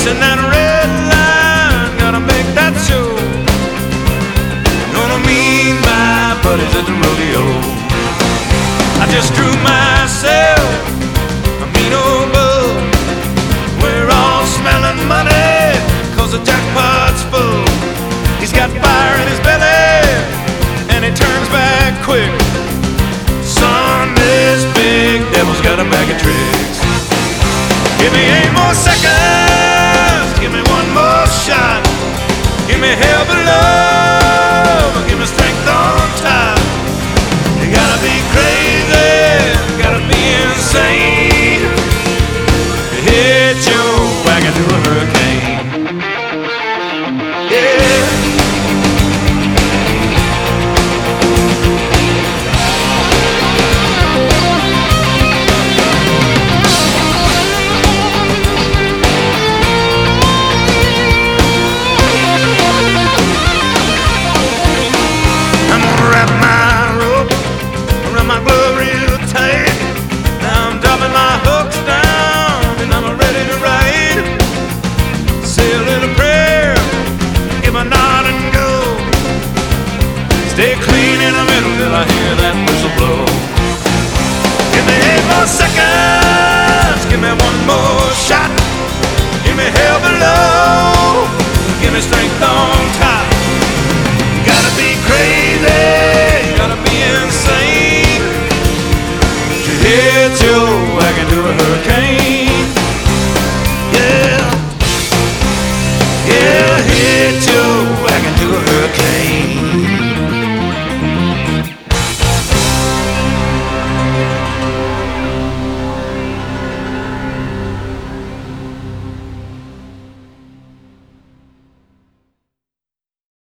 Crossing that red line, gotta make that show. Gonna meet my buddies at the rodeo. I just drew myself a mean old bug. We're all smelling money, cause the jackpot's full. He's got fire in his belly, and he turns back quick. Son, this big devil's got a bag of tricks. Give me 8 more seconds, give me 1 more shot. Give me hell below, give me strength on top. You gotta be crazy, gotta be insane to hit your wagon through a hurricane. Yeah. Stay clean in the middle till I hear that whistle blow. Give me 8 more seconds, give me 1 more shot. Give me hell below, give me strength on top. You gotta be crazy, you gotta be insane to hit your wagon to a hurricane.